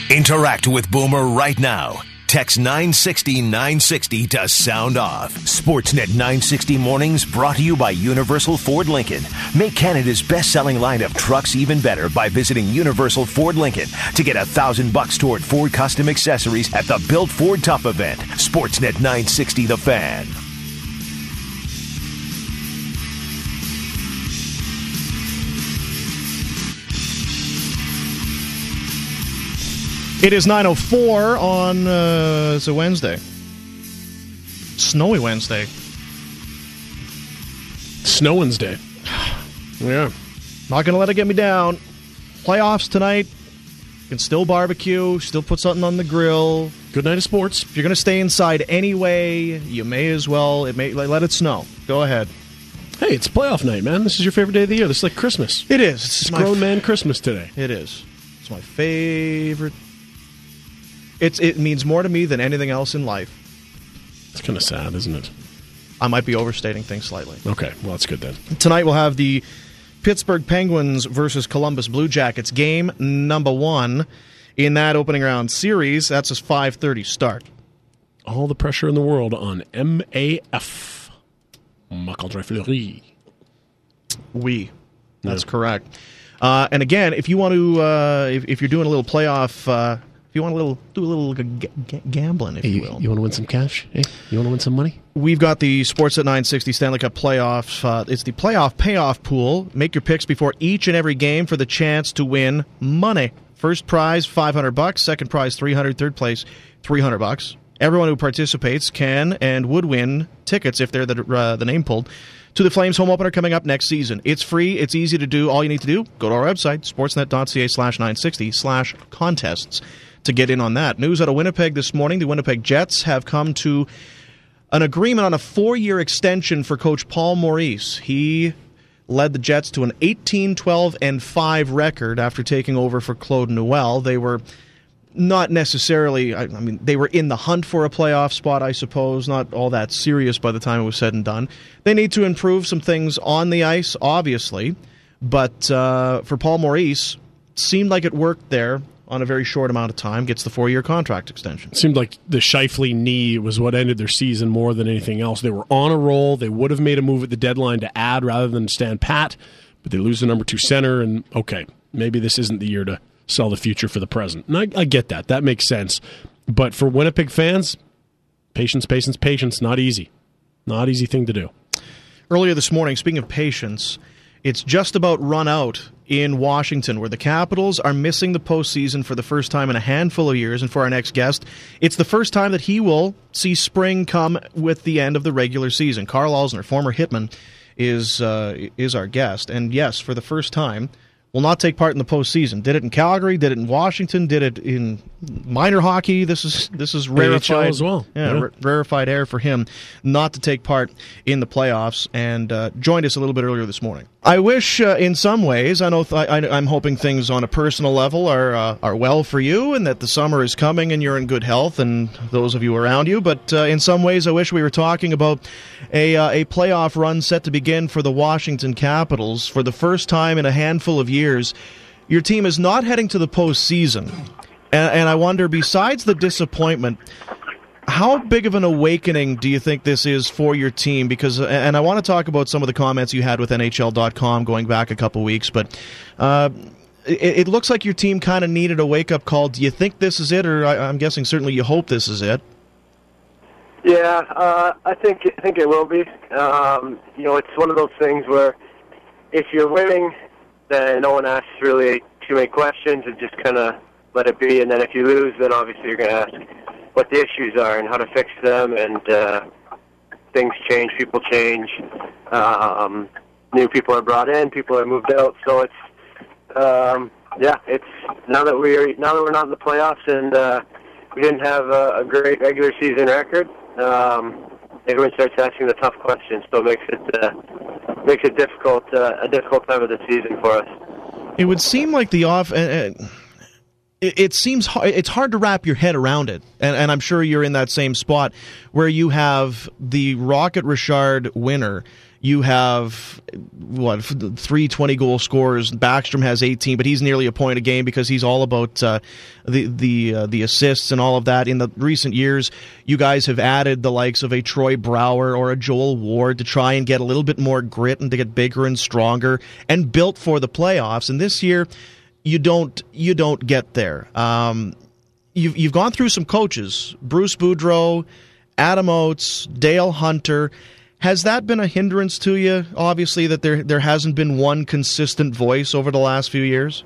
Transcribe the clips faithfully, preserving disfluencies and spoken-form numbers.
Interact with Boomer right now. Text nine sixty nine sixty to sound off. Sportsnet nine sixty Mornings brought to you by Universal Ford Lincoln. Make Canada's best-selling line of trucks even better by visiting Universal Ford Lincoln to get a thousand bucks toward Ford custom accessories at the Built Ford Tough event. Sportsnet nine sixty The Fan. It is nine oh four on uh, it's a Wednesday. Snowy Wednesday. Snow Wednesday. Yeah. Not going to let it get me down. Playoffs tonight. You can still barbecue, still put something on the grill. Good night of sports. If you're going to stay inside anyway, you may as well it may let it snow. Go ahead. Hey, it's playoff night, man. This is your favorite day of the year. This is like Christmas. It is. It's, it's grown f- man Christmas today. It is. It's my favorite. It's It means more to me than anything else in life. It's kind of sad, isn't it? I might be overstating things slightly. Okay, well, that's good then. Tonight we'll have the Pittsburgh Penguins versus Columbus Blue Jackets, game number one in that opening round series. That's a five thirty start. All the pressure in the world on M A F. Marc-Andre Fleury. Oui, that's yeah. correct. Uh, and again, if you want to, uh, if, if you're doing a little playoff... Uh, You want a little, do a little g- g- gambling, if hey, you will. You want to win some cash? Hey, you want to win some money? We've got the Sportsnet nine sixty Stanley Cup playoffs. Uh, it's the playoff payoff pool. Make your picks before each and every game for the chance to win money. First prize five hundred bucks. Second prize three hundred. Third place three hundred bucks. Everyone who participates can and would win tickets if they're the uh, the name pulled to the Flames home opener coming up next season. It's free. It's easy to do. All you need to do, go to our website, sportsnet.ca slash 960 slash contests. To get in on that. News out of Winnipeg this morning. The Winnipeg Jets have come to an agreement on a four-year extension for Coach Paul Maurice. He led the Jets to an eighteen twelve and five record after taking over for Claude Noel. They were not necessarily, I mean, they were in the hunt for a playoff spot, I suppose, not all that serious by the time it was said and done. They need to improve some things on the ice, obviously, but uh, for Paul Maurice, it seemed like it worked there on a very short amount of time, gets the four-year contract extension. It seemed like the Scheifele knee was what ended their season more than anything else. They were on a roll. They would have made a move at the deadline to add rather than stand pat, but they lose the number two center, and okay, maybe this isn't the year to sell the future for the present. And I, I get that. That makes sense. But for Winnipeg fans, patience, patience, patience, not easy. Not easy thing to do. Earlier this morning, speaking of patience, it's just about run out in Washington, where the Capitals are missing the postseason for the first time in a handful of years. And for our next guest, it's the first time that he will see spring come with the end of the regular season. Carl Alsner, former Hitman, is uh, is our guest. And yes, for the first time, will not take part in the postseason. Did it in Calgary, did it in Washington, did it in minor hockey. This is this is rarefied as well. Yeah, yeah. R- rarefied air for him not to take part in the playoffs, and uh, joined us a little bit earlier this morning. I wish, uh, in some ways, I know th- I, I'm hoping things on a personal level are uh, are well for you, and that the summer is coming, and you're in good health, and those of you around you. But uh, in some ways, I wish we were talking about a uh, a playoff run set to begin for the Washington Capitals for the first time in a handful of years. Your team is not heading to the postseason, and, and I wonder, besides the disappointment, how big of an awakening do you think this is for your team? Because, and I want to talk about some of the comments you had with N H L dot com going back a couple weeks, but uh, it, it looks like your team kind of needed a wake-up call. Do you think this is it, or I, I'm guessing certainly you hope this is it? Yeah, uh, I think I think it will be. Um, you know, it's one of those things where if you're winning, then no one asks really too many questions and just kind of let it be. And then if you lose, then obviously you're going to ask what the issues are and how to fix them. And uh, things change, people change. Um, new people are brought in, people are moved out. So it's um, yeah, it's now that we're now that we're not in the playoffs and uh, we didn't have a, a great regular season record. Um, everyone starts asking the tough questions, so it makes it uh, makes it difficult uh, a difficult time of the season for us. It would seem like the off. Uh, it, it seems hard, it's hard to wrap your head around it, and, and I'm sure you're in that same spot where you have the Rocket Richard winner. You have, what, three twenty-goal scorers. Backstrom has eighteen, but he's nearly a point a game because he's all about uh, the the uh, the assists and all of that. In the recent years, you guys have added the likes of a Troy Brouwer or a Joel Ward to try and get a little bit more grit and to get bigger and stronger and built for the playoffs. And this year, you don't you don't get there. Um, you've you've gone through some coaches: Bruce Boudreau, Adam Oates, Dale Hunter. Has that been a hindrance to you, obviously, that there there hasn't been one consistent voice over the last few years?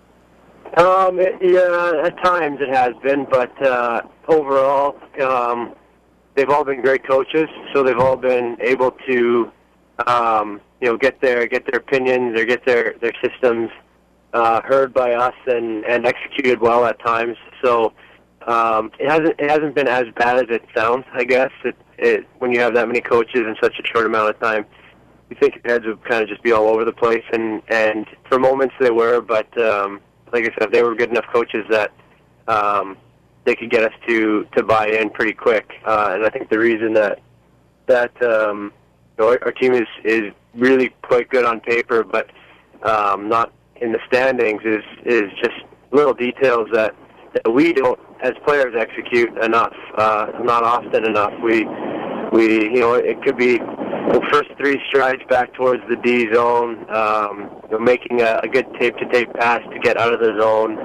Um, it, yeah, at times it has been, but uh, overall, um, they've all been great coaches, so they've all been able to, um, you know, get their get their opinions or get their, their systems uh, heard by us and, and executed well at times. So um, it hasn't it hasn't been as bad as it sounds, I guess. It, It, when you have that many coaches in such a short amount of time, you think your heads would kind of just be all over the place, and, and for moments they were, but um, like I said, they were good enough coaches that um, they could get us to, to buy in pretty quick. Uh, and I think the reason that that um, you know, our, our team is, is really quite good on paper, but um, not in the standings, is is just little details that, that we don't, as players, execute enough, uh, not often enough. We, we, you know, it could be the first three strides back towards the D zone, um, you know, making a, a good tape-to-tape pass to get out of the zone,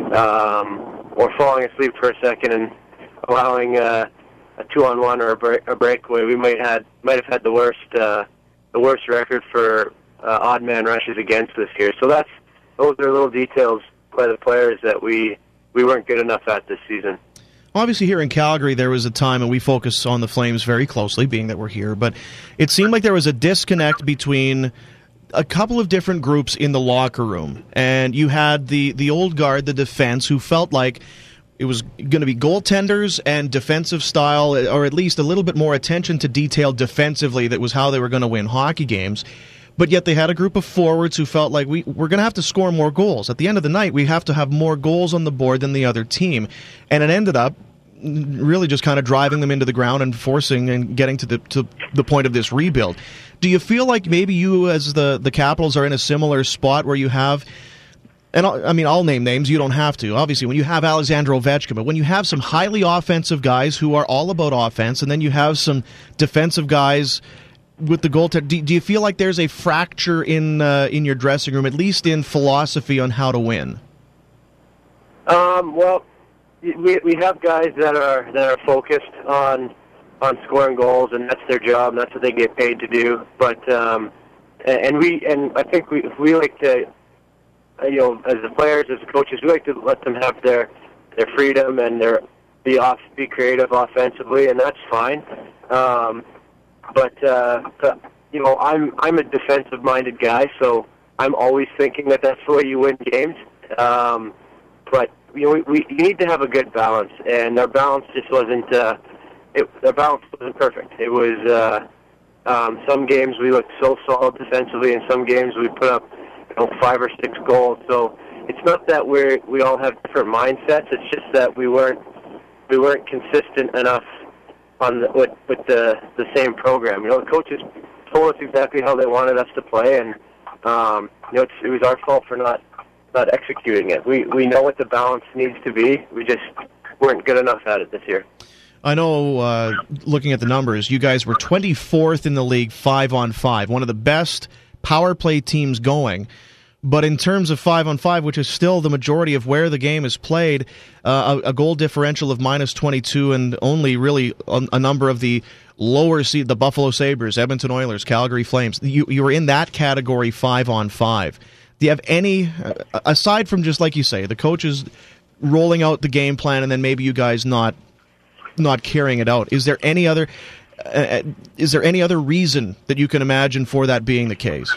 um, or falling asleep for a second and allowing uh, a two-on-one or a, break, a breakaway. We might had might have had the worst, uh, the worst record for uh, odd man rushes against this year. So that's those are little details by the players that we. we weren't good enough at this season. Obviously, here in Calgary, there was a time, and we focus on the Flames very closely, being that we're here, but it seemed like there was a disconnect between a couple of different groups in the locker room. And you had the, the old guard, the defense, who felt like it was going to be goaltenders and defensive style, or at least a little bit more attention to detail defensively. That was how they were going to win hockey games. But yet they had a group of forwards who felt like we, we're going to have to score more goals. At the end of the night, we have to have more goals on the board than the other team. And it ended up really just kind of driving them into the ground and forcing and getting to the to the point of this rebuild. Do you feel like maybe you as the, the Capitals are in a similar spot where you have, and I'll, I mean, I'll name names, you don't have to, obviously, when you have Alexander Ovechkin, but when you have some highly offensive guys who are all about offense, and then you have some defensive guys with the goaltender, do, do you feel like there's a fracture in uh, in your dressing room, at least in philosophy on how to win? Um, well, we we have guys that are that are focused on on scoring goals, and that's their job, and that's what they get paid to do. But um, and we and I think we we like to, you know, as the players, as the coaches, we like to let them have their their freedom and their be off be creative offensively, and that's fine. Um, But, uh, but you know, I'm I'm a defensive-minded guy, so I'm always thinking that that's the way you win games. Um, but you know, we, we you need to have a good balance, and our balance just wasn't. Uh, it, our balance wasn't perfect. It was uh, um, some games we looked so solid defensively, and some games we put up, you know, five or six goals. So it's not that we we all have different mindsets. It's just that we weren't we weren't consistent enough on the, with, with the the same program. You know, the coaches told us exactly how they wanted us to play, and um, you know, it's, it was our fault for not not executing it. We we know what the balance needs to be. We just weren't good enough at it this year. I know, uh, looking at the numbers, you guys were twenty-fourth in the league, five on five, one of the best power play teams going. But in terms of five on five, which is still the majority of where the game is played, uh, a, a goal differential of minus twenty-two, and only really a, a number of the lower seed, the Buffalo Sabres, Edmonton Oilers, Calgary Flames. You you were in that category, five on five. Do you have any, uh, aside from just like you say, the coaches rolling out the game plan, and then maybe you guys not not carrying it out? Is there any other uh, is there any other reason that you can imagine for that being the case?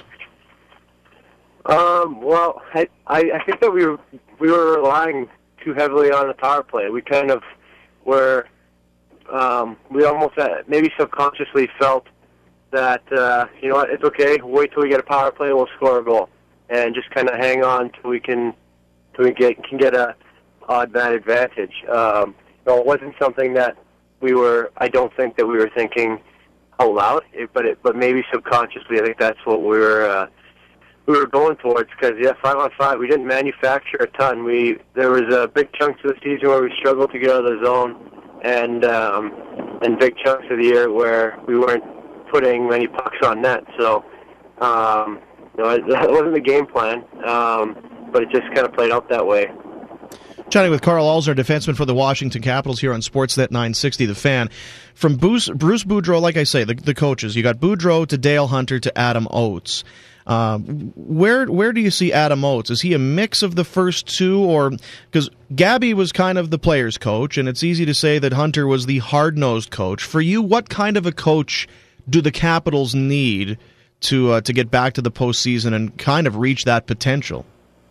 Um, well, I, I I think that we were we were relying too heavily on the power play. We kind of were, um, we almost uh, maybe subconsciously felt that uh, you know what, it's okay. Wait till we get a power play, we'll score a goal, and just kind of hang on till we can till we get can get a odd man advantage. Um, you know, it wasn't something that we were. I don't think that we were thinking out loud, but it, but maybe subconsciously, I think that's what we were uh, we were going towards. Because yeah, five on five, we didn't manufacture a ton. We there was a uh, big chunks of the season where we struggled to get out of the zone, and um, and big chunks of the year where we weren't putting many pucks on net. So um, you know, that wasn't the game plan, um, but it just kind of played out that way. Chatting with Karl Alzner, defenseman for the Washington Capitals here on Sportsnet nine sixty, The Fan. From Bruce, Bruce Boudreau, like I say, the, the coaches, you got Boudreau to Dale Hunter to Adam Oates. Uh, where where do you see Adam Oates? Is he a mix of the first two? Or because Gabby was kind of the player's coach, and it's easy to say that Hunter was the hard-nosed coach. For you, what kind of a coach do the Capitals need to uh, to get back to the postseason and kind of reach that potential?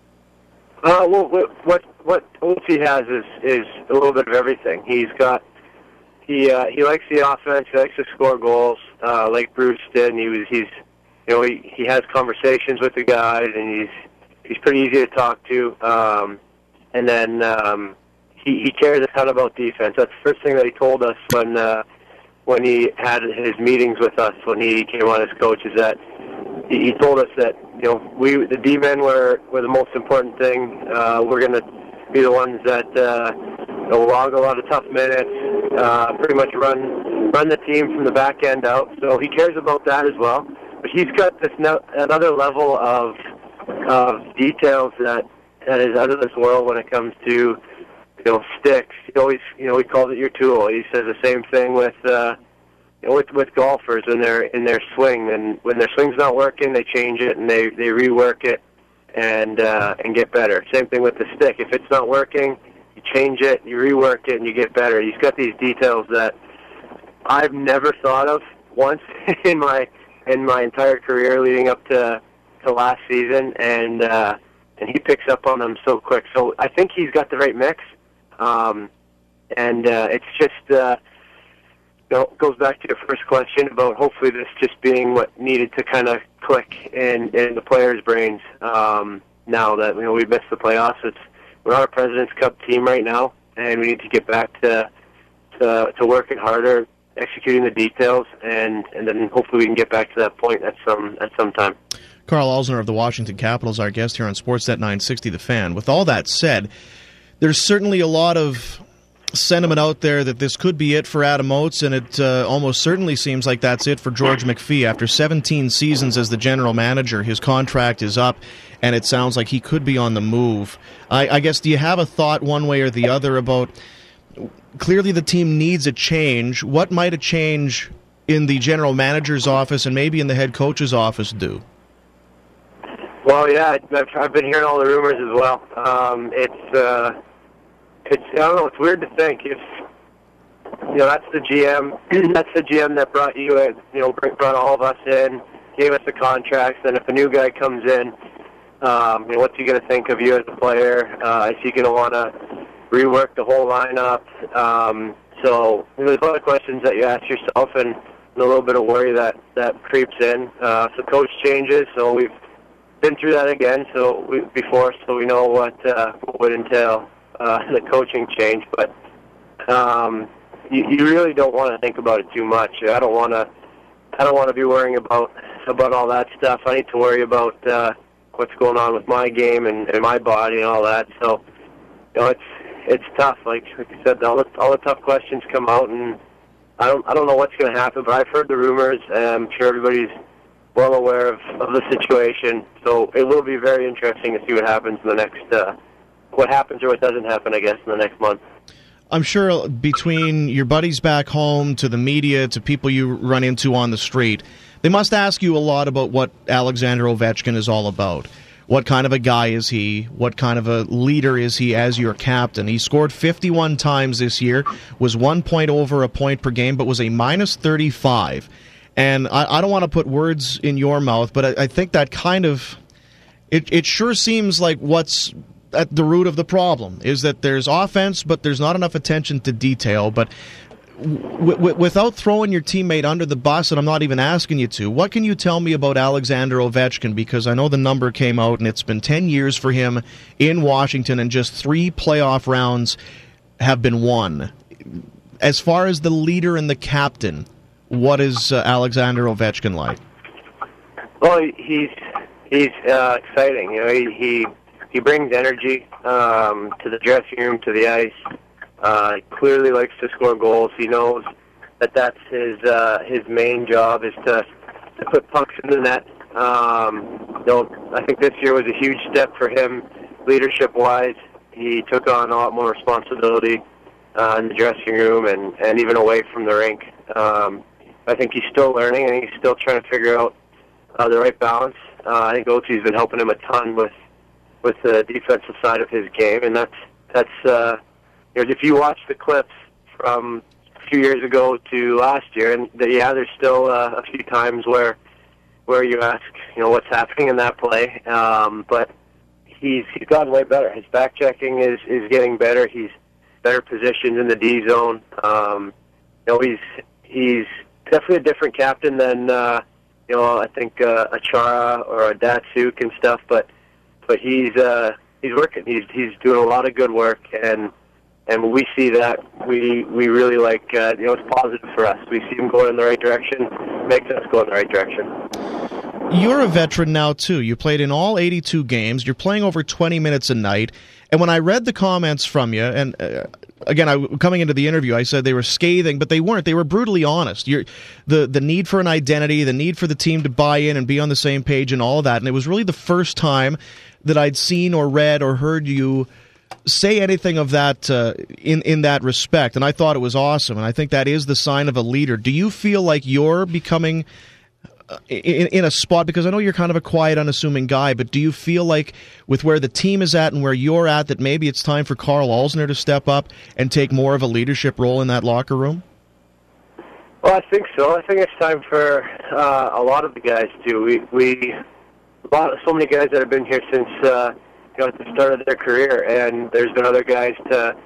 Uh, well, what what Oatsy has is is a little bit of everything. He's got he uh, he likes the offense. He likes to score goals, uh, like Bruce did. And he was he's you know he, he has conversations with the guys, and he's he's pretty easy to talk to. Um, and then um, he he cares a ton about defense. That's the first thing that he told us when uh, when he had his meetings with us when he came on as coach. Is that he told us that, you know, we the D-men were, were the most important thing. Uh, we're going to be the ones that uh, you know, log a lot of tough minutes, uh, pretty much run run the team from the back end out. So he cares about that as well. But he's got this no, another level of of details that that is out of this world when it comes to, you know, sticks. He always, you know, he calls it your tool. He says the same thing with. Uh, With with golfers when they're in their swing, and when their swing's not working, they change it and they, they rework it and uh, and get better. Same thing with the stick. If it's not working, you change it, you rework it, and you get better. He's got these details that I've never thought of once in my in my entire career leading up to to last season, and uh, and he picks up on them so quick. So I think he's got the right mix, um, and uh, it's just. Uh, It goes back to your first question about hopefully this just being what needed to kind of click in, in the players' brains um, now that, you know, we've missed the playoffs. It's, we're on a President's Cup team right now, and we need to get back to to, to working harder, executing the details, and, and then hopefully we can get back to that point at some at some time. Karl Alzner of the Washington Capitals, our guest here on Sportsnet nine sixty, The Fan. With all that said, there's certainly a lot of sentiment out there that this could be it for Adam Oates, and it uh, almost certainly seems like that's it for George McPhee. After seventeen seasons as the general manager, his contract is up, and it sounds like he could be on the move. I, I guess, do you have a thought one way or the other about, clearly the team needs a change. What might a change in the general manager's office and maybe in the head coach's office do? Well, yeah, I've, I've been hearing all the rumors as well. Um, it's... Uh It's I don't know. It's weird to think if you know that's the G M. That's the G M that brought you in. You know, brought all of us in, gave us the contracts. Then if a new guy comes in, um, you know, what's he going to think of you as a player? Uh, is he going to want to rework the whole lineup? Um, so you know, there's a lot of questions that you ask yourself, and a little bit of worry that that creeps in. Uh, so coach changes. So we've been through that again. So we, before, so we know what uh, what would entail. Uh, the coaching change, but um, you, you really don't want to think about it too much. I don't want to. I don't want to be worrying about about all that stuff. I need to worry about uh, what's going on with my game and, and my body and all that. So, you know, it's it's tough. Like, like I said, all the, all the tough questions come out, and I don't I don't know what's going to happen. But I've heard the rumors, and I'm sure everybody's well aware of, of the situation. So it will be very interesting to see what happens in the next. Uh, what happens or what doesn't happen, I guess, in the next month. I'm sure between your buddies back home to the media to people you run into on the street, they must ask you a lot about what Alexander Ovechkin is all about. What kind of a guy is he? What kind of a leader is he as your captain? He scored fifty-one times this year, was one point over a point per game, but was a minus thirty-five. And I, I don't want to put words in your mouth, but I, I think that kind of... It, it sure seems like what's at the root of the problem is that there's offense, but there's not enough attention to detail. But w- w- without throwing your teammate under the bus, and I'm not even asking you to, what can you tell me about Alexander Ovechkin? Because I know the number came out, and it's been ten years for him in Washington, and just three playoff rounds have been won. As far as the leader and the captain, what is uh, Alexander Ovechkin like? Well, he's he's uh, exciting. You know, he he, he brings energy um, to the dressing room, to the ice. Uh, he clearly likes to score goals. He knows that that's his uh, his main job is to to put pucks in the net. Um, you know, I think this year was a huge step for him, leadership-wise. He took on a lot more responsibility uh, in the dressing room and, and even away from the rink. Um, I think he's still learning, and he's still trying to figure out uh, the right balance. Uh, I think Ochi's been helping him a ton with with the defensive side of his game, and that's that's uh, you know, if you watch the clips from a few years ago to last year, and the, yeah, there's still uh, a few times where where you ask, you know, what's happening in that play, um, but he's he's gotten way better. His back checking is is getting better. He's better positioned in the D zone. Um, you know, he's he's definitely a different captain than uh, you know, I think uh, a Chara or a Datsuk and stuff. But but he's uh, he's working. He's he's doing a lot of good work, and and when we see that, we we really like uh, you know, it's positive for us. We see him going in the right direction. Makes us go in the right direction. You're a veteran now, too. You played in all eighty-two games. You're playing over twenty minutes a night. And when I read the comments from you, and uh, again, I, coming into the interview, I said they were scathing, but they weren't. They were brutally honest. You're, the, the need for an identity, the need for the team to buy in and be on the same page and all of that. And it was really the first time that I'd seen or read or heard you say anything of that uh, in, in that respect. And I thought it was awesome. And I think that is the sign of a leader. Do you feel like you're becoming... In, in a spot, because I know you're kind of a quiet, unassuming guy, but do you feel like with where the team is at and where you're at that maybe it's time for Karl Alzner to step up and take more of a leadership role in that locker room? Well, I think so. I think it's time for uh, a lot of the guys to. We, we a lot of, so many guys that have been here since uh, you know, at the start of their career, and there's been other guys to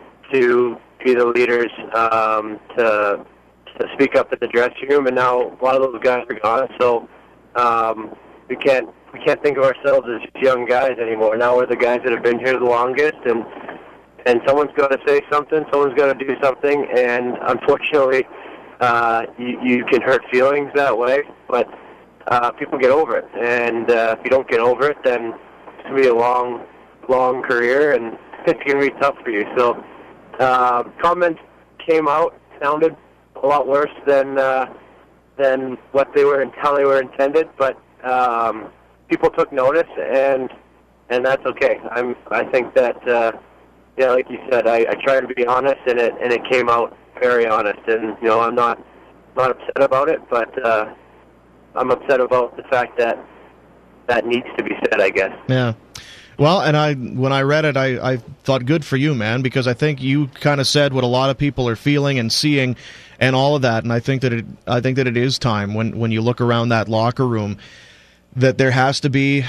to be the leaders, um, to to speak up at the dressing room, and now a lot of those guys are gone. So um, we can't we can't think of ourselves as young guys anymore. Now we're the guys that have been here the longest, and and someone's got to say something, someone's got to do something, and unfortunately, uh, you, you can hurt feelings that way, but uh, people get over it, and uh, if you don't get over it, then it's going to be a long, long career, and it's going to be tough for you. So uh, comments came out, sounded a lot worse than uh, than what they were how they were intended, but um, people took notice, and and that's okay. I'm I think that uh, yeah, like you said, I, I try to be honest, and it and it came out very honest, and you know, I'm not not upset about it, but uh, I'm upset about the fact that that needs to be said, I guess. Yeah. Well, and I when I read it, I, I thought good for you, man, because I think you kind of said what a lot of people are feeling and seeing, and all of that. And I think that it I think that it is time when, when you look around that locker room that there has to be.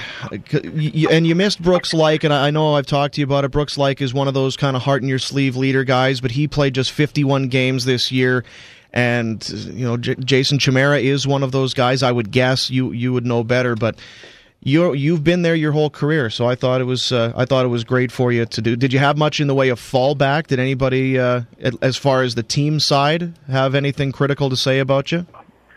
And you missed Brooks Laich, and I know I've talked to you about it. Brooks Laich is one of those kind of heart in your sleeve leader guys, but he played just fifty-one games this year. And you know, J- Jason Chimera is one of those guys. I would guess you you would know better, but. You you've been there your whole career, so I thought it was uh, I thought it was great for you to do. Did you have much in the way of fallback? Did anybody, uh, as far as the team side, have anything critical to say about you?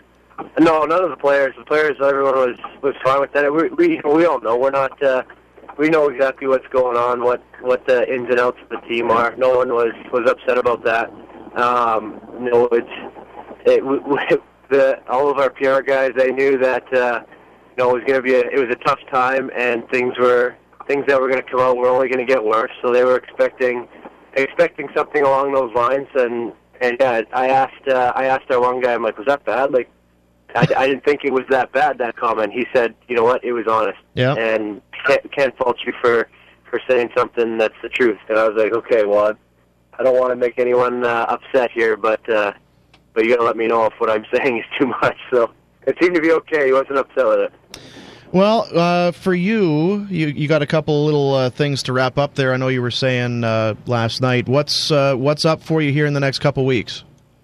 No, none of the players. The players, everyone was, was fine with that. We we we all know we're not. Uh, we know exactly what's going on, what what the ins and outs of the team are. No one was, was upset about that. Um, you know, it's it, we, we, the all of our P R guys. They knew that. Uh, You know, it was going to be a, it was a tough time, and things were things that were going to come out were only going to get worse. So they were expecting expecting something along those lines. And and yeah, I asked uh, I asked our one guy, I'm like, was that bad? Like, I, I didn't think it was that bad, that comment. He said, you know what, it was honest. Yeah. And can't, can't fault you for for saying something that's the truth. And I was like, okay, well, I don't want to make anyone uh, upset here, but uh, but you got to let me know if what I'm saying is too much. So. It seemed to be okay. He wasn't upset with it. Well, uh, for you, you, you got a couple little uh, things to wrap up there. I know you were saying uh, last night. What's uh, what's up for you here in the next couple weeks?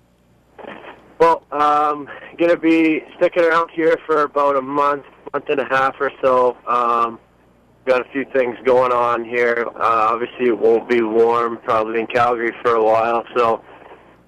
Well, um, going to be sticking around here for about a month, month and a half or so. Um, got a few things going on here. Uh, obviously, it won't be warm, probably in Calgary for a while. So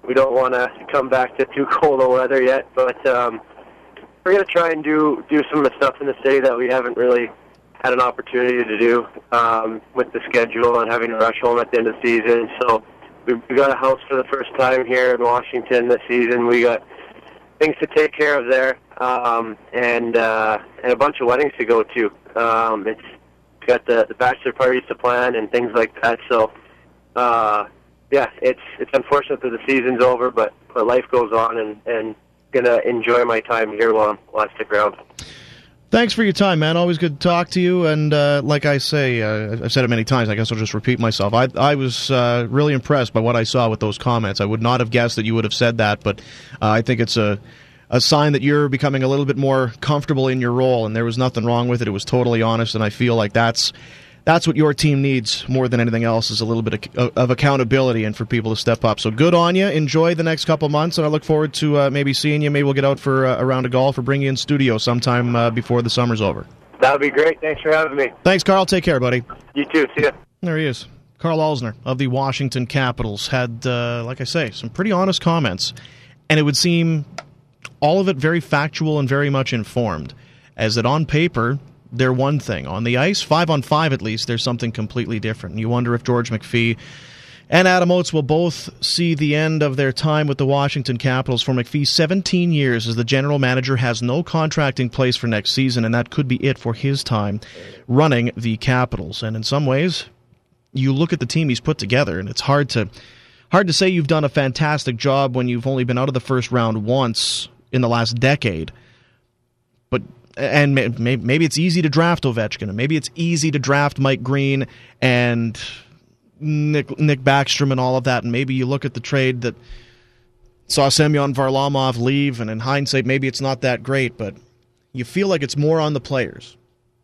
we don't want to come back to too cold of weather yet, but um, we're going to try and do, do some of the stuff in the city that we haven't really had an opportunity to do um, with the schedule and having to rush home at the end of the season. So we, we got a house for the first time here in Washington this season. We got things to take care of there, um, and uh, and a bunch of weddings to go to. Um, it's got the, the bachelor parties to plan and things like that. So, uh, yeah, it's it's unfortunate that the season's over, but, but life goes on, and, and gonna enjoy my time here while, while I stick around. Thanks for your time, man. Always good to talk to you. And uh, like I say, uh, I've said it many times. I guess I'll just repeat myself. I, I was uh, really impressed by what I saw with those comments. I would not have guessed that you would have said that, but uh, I think it's a, a sign that you're becoming a little bit more comfortable in your role, and there was nothing wrong with it. It was totally honest, and I feel like that's that's what your team needs more than anything else, is a little bit of, of accountability and for people to step up. So good on you. Enjoy the next couple months, and I look forward to uh, maybe seeing you. Maybe we'll get out for uh, a round of golf or bring you in studio sometime uh, before the summer's over. That would be great. Thanks for having me. Thanks, Carl. Take care, buddy. You too. See ya. There he is. Carl Alzner of the Washington Capitals had, uh, like I say, some pretty honest comments, and it would seem all of it very factual and very much informed, as that on paper they're one thing. On the ice, five on five at least, there's something completely different. You wonder if George McPhee and Adam Oates will both see the end of their time with the Washington Capitals. For McPhee, seventeen years as the general manager, has no contract in place for next season, and that could be it for his time running the Capitals. And in some ways, you look at the team he's put together, and it's hard to hard to say you've done a fantastic job when you've only been out of the first round once in the last decade. But and maybe it's easy to draft Ovechkin, and maybe it's easy to draft Mike Green and Nick, Nick Backstrom and all of that, and maybe you look at the trade that saw Semyon Varlamov leave, and in hindsight, maybe it's not that great, but you feel like it's more on the players.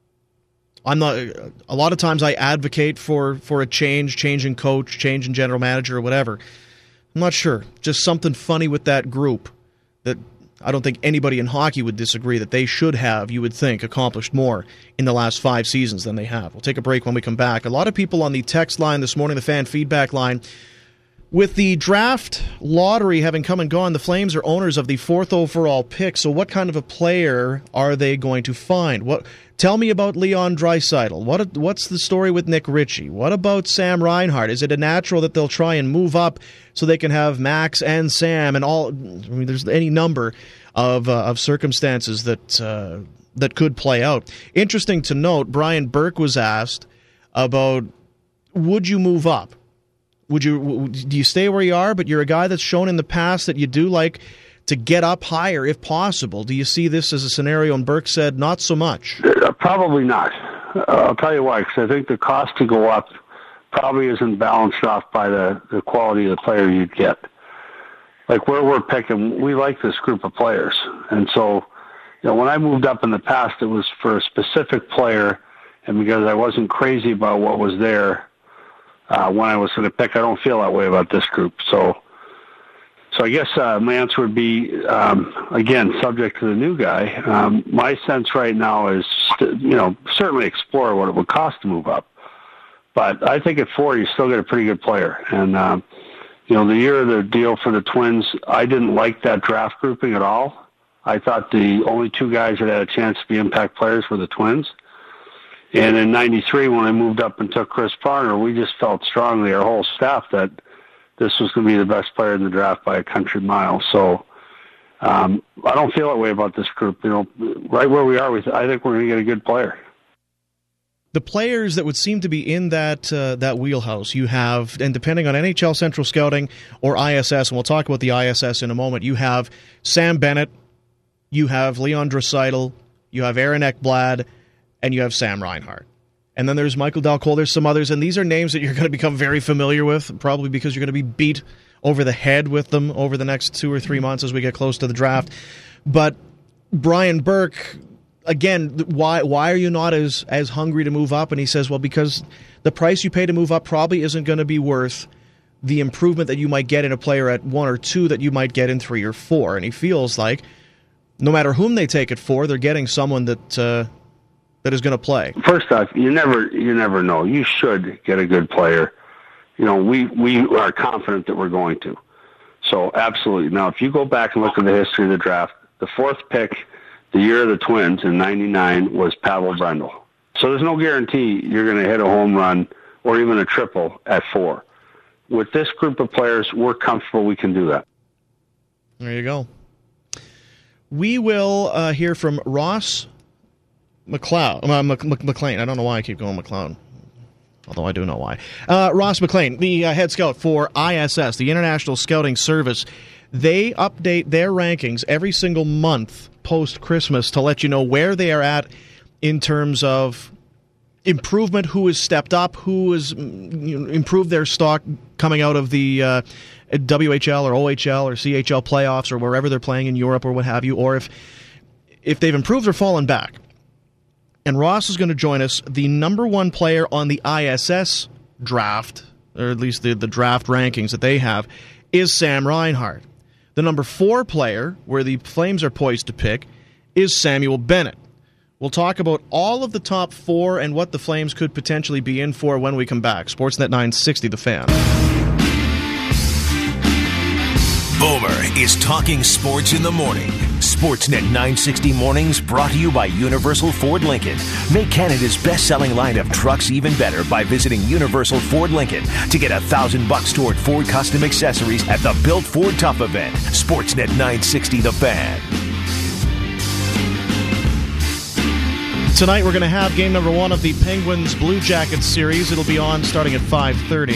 I'm not. A lot of times I advocate for, for a change, change in coach, change in general manager, or whatever. I'm not sure. Just something funny with that group that I don't think anybody in hockey would disagree that they should have, you would think, accomplished more in the last five seasons than they have. We'll take a break when we come back. A lot of people on the text line this morning, the fan feedback line, with the draft lottery having come and gone, the Flames are owners of the fourth overall pick. So what kind of a player are they going to find? What? Tell me about Leon Draisaitl. What? What's the story with Nick Ritchie? What about Sam Reinhart? Is it a natural that they'll try and move up so they can have Max and Sam and all? I mean, there's any number of uh, of circumstances that uh, that could play out. Interesting to note, Brian Burke was asked about, would you move up? Would you do you stay where you are, but you're a guy that's shown in the past that you do like to get up higher if possible? Do you see this as a scenario? And Burke said, not so much. Uh, probably not. Uh, I'll tell you why, because I think the cost to go up probably isn't balanced off by the, the quality of the player you'd get. Like where we're picking, we like this group of players. And so, you know, when I moved up in the past, it was for a specific player, and because I wasn't crazy about what was there, Uh, when I was going to pick, I don't feel that way about this group. So, so I guess uh, my answer would be, um, again, subject to the new guy. Um, my sense right now is, you know, certainly explore what it would cost to move up. But I think at four, you still get a pretty good player. And, um, you know, the year of the deal for the Twins, I didn't like that draft grouping at all. I thought the only two guys that had a chance to be impact players were the Twins. And in ninety-three, when I moved up and took Chris Parner, we just felt strongly, our whole staff, that this was going to be the best player in the draft by a country mile. So um, I don't feel that way about this group. You know, right where we are, we th- I think we're going to get a good player. The players that would seem to be in that uh, that wheelhouse, you have, and depending on N H L Central Scouting or I S S, and we'll talk about the I S S in a moment, you have Sam Bennett, you have Leon Draisaitl, you have Aaron Ekblad, and you have Sam Reinhart. And then there's Michael Dal Colle, there's some others, and these are names that you're going to become very familiar with, probably because you're going to be beat over the head with them over the next two or three months as we get close to the draft. But Brian Burke, again, why why are you not as, as hungry to move up? And he says, well, because the price you pay to move up probably isn't going to be worth the improvement that you might get in a player at one or two that you might get in three or four. And he feels like no matter whom they take it for, they're getting someone that... Uh, that is going to play. First off, you never you never know. You should get a good player. You know, we, we are confident that we're going to. So absolutely. Now, if you go back and look at the history of the draft, the fourth pick, the year of the Twins in ninety-nine, was Pavel Brendel. So there's no guarantee you're going to hit a home run or even a triple at four. With this group of players, we're comfortable we can do that. There you go. We will uh, hear from Ross McLeod, uh, Mc, Mc, McLean. I don't know why I keep going McLeod, although I do know why. Uh, Ross McLean, the uh, head scout for I S S, the International Scouting Service. They update their rankings every single month post-Christmas to let you know where they are at in terms of improvement, who has stepped up, who has you know, improved their stock coming out of the uh, W H L or O H L or C H L playoffs or wherever they're playing in Europe or what have you, or if if they've improved or fallen back. And Ross is going to join us. The number one player on the I S S draft, or at least the, the draft rankings that they have, is Sam Reinhart. The number four player, where the Flames are poised to pick, is Samuel Bennett. We'll talk about all of the top four and what the Flames could potentially be in for when we come back. Sportsnet nine sixty, The Fan. Boomer is talking sports in the morning. Sportsnet nine sixty Mornings brought to you by Universal Ford Lincoln. Make Canada's best-selling line of trucks even better by visiting Universal Ford Lincoln to get a thousand bucks toward Ford custom accessories at the Built Ford Tough event. Sportsnet nine sixty, The Fan. Tonight we're going to have game number one of the Penguins Blue Jackets series. It'll be on starting at five thirty.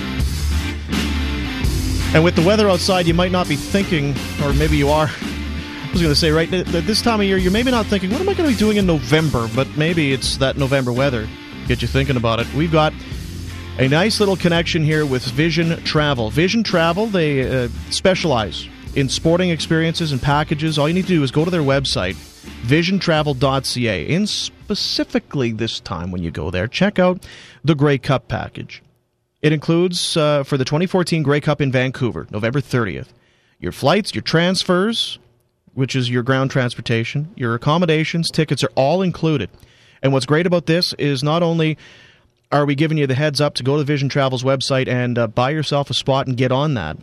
And with the weather outside, you might not be thinking, or maybe you are, I was going to say, right, at this time of year, you're maybe not thinking, what am I going to be doing in November? But maybe it's that November weather. Get you thinking about it. We've got a nice little connection here with Vision Travel. Vision Travel, they uh, specialize in sporting experiences and packages. All you need to do is go to their website, vision travel dot c a. In specifically this time when you go there, check out the Grey Cup package. It includes, uh, for the twenty fourteen Grey Cup in Vancouver, November thirtieth, your flights, your transfers, which is your ground transportation, your accommodations, tickets are all included. And what's great about this is not only are we giving you the heads up to go to Vision Travel's website and uh, buy yourself a spot and get on that,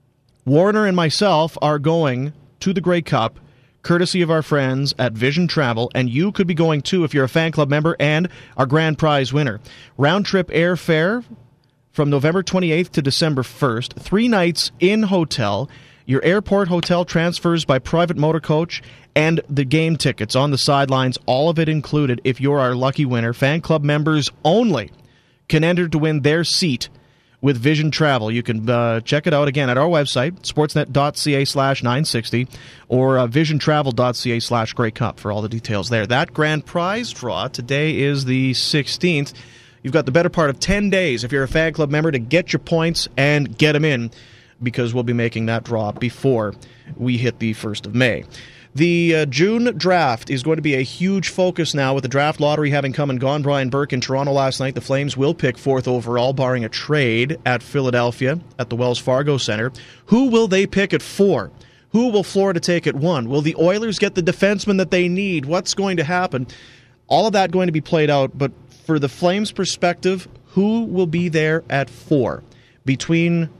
Warner and myself are going to the Grey Cup courtesy of our friends at Vision Travel, and you could be going too if you're a fan club member and our grand prize winner. Round-trip airfare from November twenty-eighth to December first, three nights in hotel, your airport hotel transfers by private motor coach, and the game tickets on the sidelines, all of it included. If you're our lucky winner, fan club members only can enter to win their seat with Vision Travel. You can uh, check it out again at our website, sportsnet dot c a slash nine sixty, or uh, vision travel dot c a slash Grey Cup for all the details there. That grand prize draw today is the sixteenth. You've got the better part of ten days if you're a fan club member to get your points and get them in, because we'll be making that draw before we hit the first of May. The uh, June draft is going to be a huge focus now with the draft lottery having come and gone. Brian Burke in Toronto last night. The Flames will pick fourth overall, barring a trade at Philadelphia at the Wells Fargo Center. Who will they pick at four? Who will Florida take at one? Will the Oilers get the defenseman that they need? What's going to happen? All of that going to be played out, but for the Flames' perspective, who will be there at four? Between,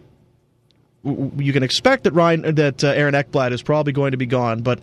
you can expect that Ryan, that uh, Aaron Ekblad is probably going to be gone, but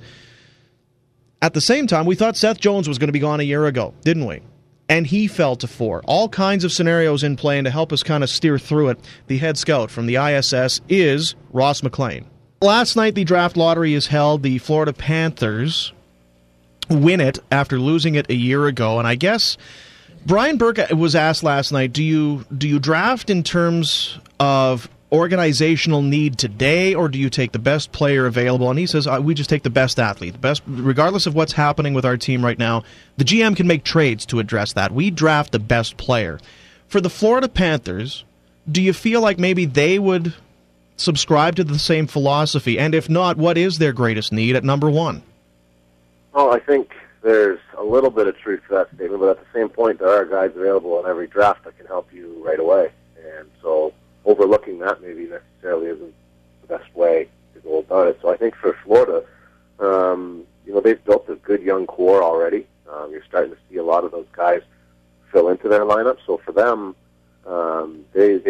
at the same time, we thought Seth Jones was going to be gone a year ago, didn't we? And he fell to four. All kinds of scenarios in play, and to help us kind of steer through it, the head scout from the I S S is Ross McLean. Last night, the draft lottery is held. The Florida Panthers win it after losing it a year ago, and I guess Brian Burke was asked last night, do you do you draft in terms of organizational need today, or do you take the best player available? And he says, uh, we just take the best athlete. The best, regardless of what's happening with our team right now, the G M can make trades to address that. We draft the best player. For the Florida Panthers, do you feel like maybe they would subscribe to the same philosophy? And if not, what is their greatest need at number one? Well, I think there's a little bit of truth to that statement, but at the same point, there are guys available in every draft that can help you right away. And so overlooking that maybe necessarily isn't the best way to go about it. So I think for Florida, um, you know, they've built a good young core already. Um, you're starting to see a lot of those guys fill into their lineup. So for them, um, they, they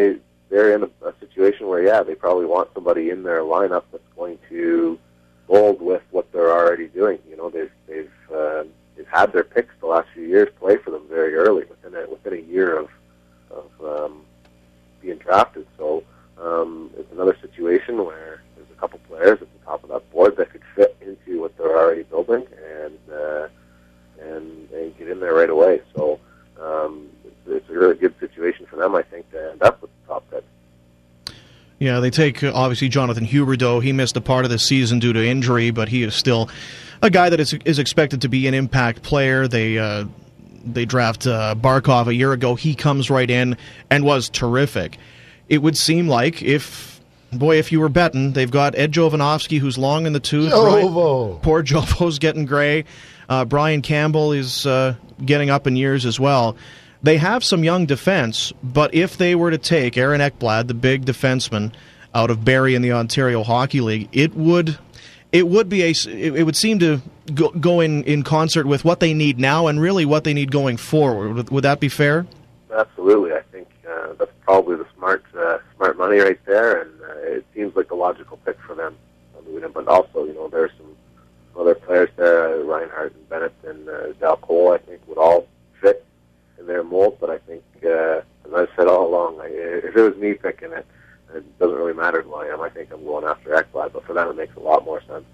they're in a, a situation where, yeah, they probably want somebody in their lineup that's going to mold with what they're already doing. You know, they've they've uh, they've had their picks the last few years play for them very early, within a, within a year of of um, being drafted. So um, it's another situation where there's a couple players at the top of that board that could fit into what they're already building and uh, and, and get in there right away. So um, it's, it's a really good situation for them, I think, to end up with the top pick. Yeah, they take, uh, obviously, Jonathan Huberdeau. He missed a part of the season due to injury, but he is still a guy that is, is expected to be an impact player. They uh, they draft uh, Barkov a year ago. He comes right in and was terrific. It would seem like if, boy, if you were betting, they've got Ed Jovanovski, who's long in the tooth. Jovo. Right? Poor Jovo's getting gray. Uh, Brian Campbell is uh, getting up in years as well. They have some young defense, but if they were to take Aaron Ekblad, the big defenseman out of Barrie in the Ontario Hockey League, it would it would be a it would seem to go, go in, in concert with what they need now and really what they need going forward. Would, would that be fair? Absolutely, I think uh, that's probably the smart uh, smart money right there, and uh, it seems like a logical pick for them. But also, you know, there's some other players there, uh, Reinhart and Bennett and uh, Dal Cole, I think, would all fit in their mold, but I think, uh, as I've said all along, I, if it was me picking it, it doesn't really matter who I am. I think I'm going after Ekblad, but for them it makes a lot more sense.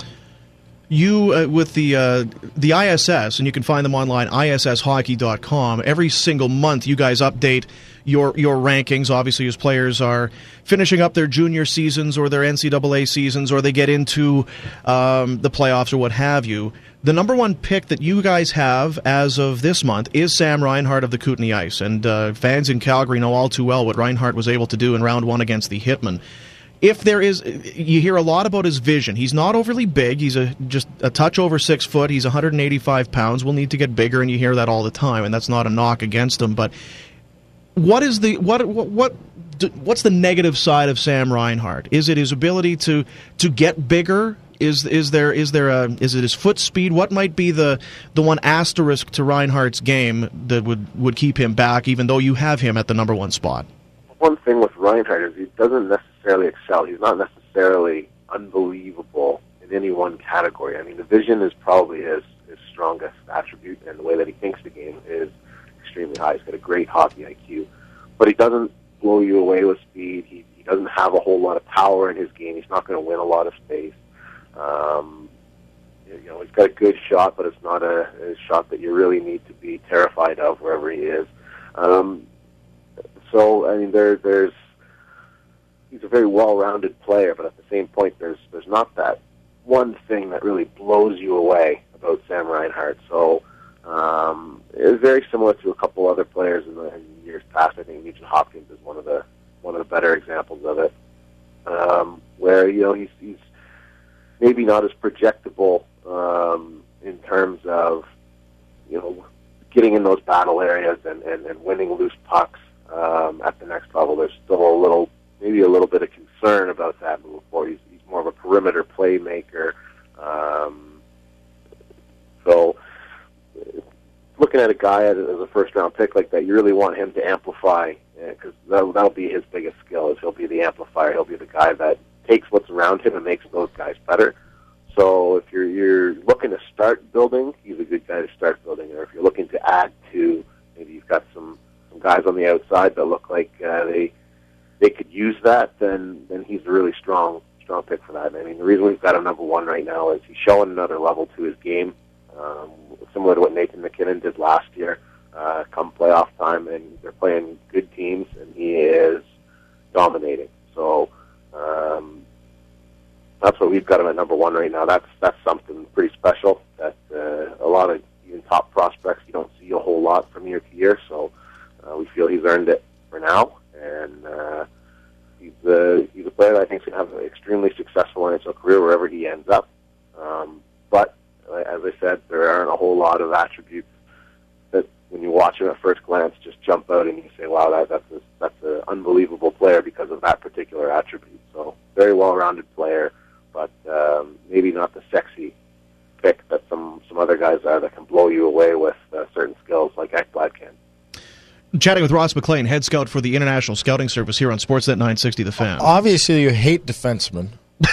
You, uh, with the uh, the I S S, and you can find them online, I S S hockey dot com, every single month you guys update your your rankings, obviously, as players are finishing up their junior seasons or their N C double A seasons, or they get into um, the playoffs or what have you. The number one pick that you guys have as of this month is Sam Reinhart of the Kootenay Ice, and uh, fans in Calgary know all too well what Reinhart was able to do in round one against the Hitmen. If there is, you hear a lot about his vision. He's not overly big. He's a just a touch over six foot. He's one hundred eighty-five pounds. We'll need to get bigger, and you hear that all the time, and that's not a knock against him. But what is the what what what what's the negative side of Sam Reinhart? Is it his ability to to get bigger? Is is there is there a is it his foot speed? What might be the the one asterisk to Reinhart's game that would would keep him back, even though you have him at the number one spot? One thing with Reinhart is he doesn't necessarily excel. He's not necessarily unbelievable in any one category. I mean, the vision is probably his, his strongest attribute, and the way that he thinks the game is extremely high. He's got a great hockey I Q, but he doesn't blow you away with speed. He, he doesn't have a whole lot of power in his game. He's not going to win a lot of space. Um, you know, he's got a good shot, but it's not a, a shot that you really need to be terrified of wherever he is. Um, so, I mean, there, there's he's a very well-rounded player, but at the same point, there's there's not that one thing that really blows you away about Sam Reinhart. So, um, it's very similar to a couple other players in the in years past. I think Nugent Hopkins is one of the one of the better examples of it, um, where you know he's he's maybe not as projectable um, in terms of, you know, getting in those battle areas and, and, and winning loose pucks um, at the next level. There's still a little, maybe a little bit of concern about that moving forward. He's, he's more of a perimeter playmaker. Um, so looking at a guy as a first-round pick like that, you really want him to amplify, because that'll, that'll be his biggest skill, is he'll be the amplifier. He'll be the guy that takes what's around him and makes those guys better. So if you're you're looking to start building, he's a good guy to start building. Or if you're looking to add to, maybe you've got some, some guys on the outside that look like uh, they they could use that, then then he's a really strong strong pick for that. And I mean, the reason we've got him number one right now is he's showing another level to his game, um, similar to what Nathan McKinnon did last year. Uh, come playoff time, and they're playing good teams, and he is dominating. So. Um, That's what we've got him at number one right now. That's that's something pretty special that uh, a lot of even top prospects you don't see a whole lot from year to year. So uh, we feel he's earned it for now, and uh, he's a he's a player that I think is going to have an extremely successful N H L career wherever he ends up. Um, but uh, as I said, there aren't a whole lot of attributes that when you watch him at first glance just jump out and you say, "Wow, that, that's a, that's an unbelievable player because of that particular attribute." So very well-rounded player. But um, maybe not the sexy pick that some, some other guys are that can blow you away with uh, certain skills like Ekblad can. Chatting with Ross McLean, head scout for the International Scouting Service here on Sportsnet nine sixty The Fan. Obviously, you hate defensemen.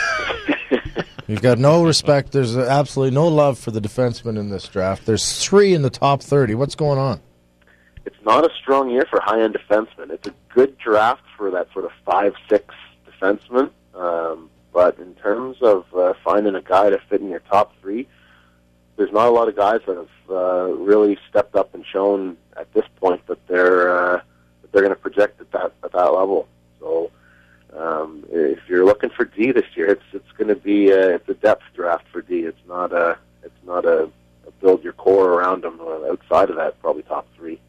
You've got no respect. There's absolutely no love for the defensemen in this draft. There's three in the top thirty. What's going on? It's not a strong year for high-end defensemen. It's a good draft for that sort of five six defenseman. Um, but in terms of uh, finding a guy to fit in your top three, there's not a lot of guys that have uh, really stepped up and shown at this point that they're uh, that they're going to project at that at that level. So. Um, if you're looking for D this year, it's it's going to be a, it's a depth draft for D. It's not a it's not a, a build your core around them. Outside of that, probably top three.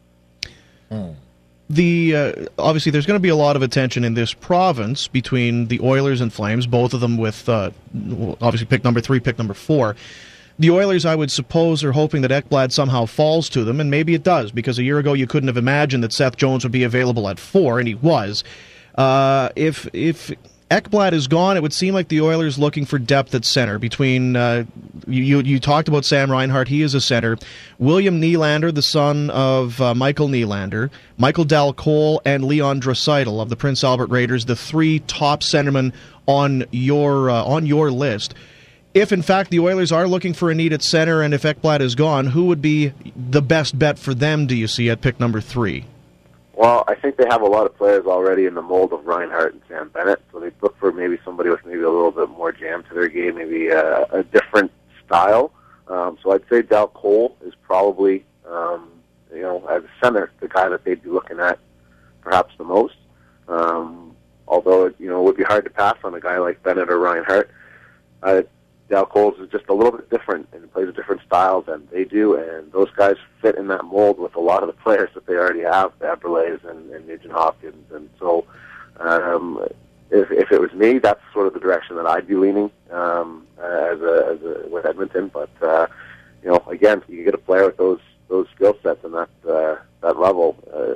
Hmm. The uh, obviously there's going to be a lot of attention in this province between the Oilers and Flames, both of them with uh, obviously pick number three, pick number four. The Oilers, I would suppose, are hoping that Ekblad somehow falls to them, and maybe it does, because a year ago you couldn't have imagined that Seth Jones would be available at four, and he was. Uh, if if Ekblad is gone, it would seem like the Oilers looking for depth at center. Between uh, you, you talked about Sam Reinhart, he is a center. William Nylander, the son of uh, Michael Nylander, Michael Dal Cole, and Leon Draisaitl of the Prince Albert Raiders, the three top centermen on your uh, on your list. If in fact the Oilers are looking for a need at center, and if Ekblad is gone, who would be the best bet for them? Do you see at pick number three? Well, I think they have a lot of players already in the mold of Reinhart and Sam Bennett, so they look for maybe somebody with maybe a little bit more jam to their game, maybe a, a different style. Um, so I'd say Dal Cole is probably, um, you know, as a center, the guy that they'd be looking at perhaps the most. Um, although, it, you know, it would be hard to pass on a guy like Bennett or Reinhart. Uh, Dal Cole's is just a little bit different and plays a different style than they do, and those guys fit in that mold with a lot of the players that they already have, the Eberles and, and Nugent Hopkins. And so um, if, if it was me, that's sort of the direction that I'd be leaning um, as, a, as a, with Edmonton. But, uh, you know, again, you get a player with those those skill sets and that, uh, that level, uh,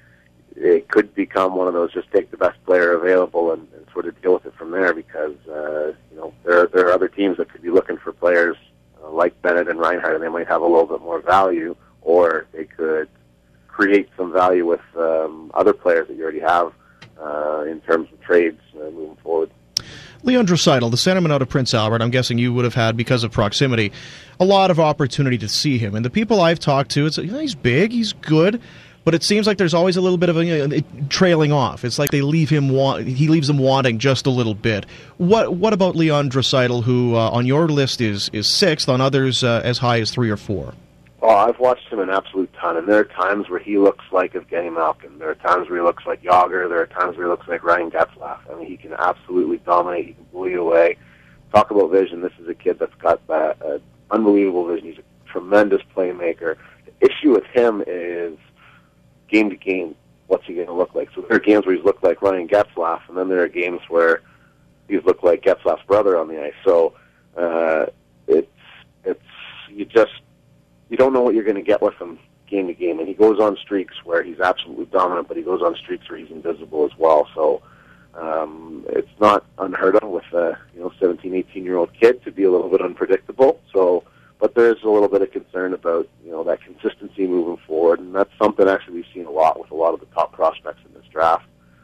it could become one of those just take the best player available and, and sort of deal with it from there, because uh, you know there there are other teams that could be looking for players uh, like Bennett and Reinhart, and they might have a little bit more value, or they could create some value with um, other players that you already have uh, in terms of trades uh, moving forward. Leon Draisaitl, the centerman out of Prince Albert, I'm guessing you would have had, because of proximity, a lot of opportunity to see him. And the people I've talked to, it's you know, he's big, he's good. But it seems like there's always a little bit of a you know, trailing off. It's like they leave him wa- he leaves them wanting just a little bit. What what about Leon Draisaitl, who uh, on your list is is sixth, on others uh, as high as three or four? Oh, I've watched him an absolute ton, and there are times where he looks like Evgeny Malkin. There are times where he looks like Yager. There are times where he looks like Ryan Getzlaf. I mean, he can absolutely dominate. He can blow you away. Talk about vision. This is a kid that's got that uh, unbelievable vision. He's a tremendous playmaker. The issue with him is game to game, what's he going to look like? So there are games where he's looked like Ryan Getzlaf, and then there are games where he's looked like Getzlaf's brother on the ice. So uh, it's it's you just you don't know what you're going to get with him game to game, and he goes on streaks where he's absolutely dominant, but he goes on streaks where he's invisible as well. So um, it's not unheard of with a you know seventeen, eighteen year old kid to be a little bit unpredictable. So. But there is a little bit of concern about, you know, that consistency moving forward, and that's something actually we've seen a lot with a lot of the top prospects in this draft.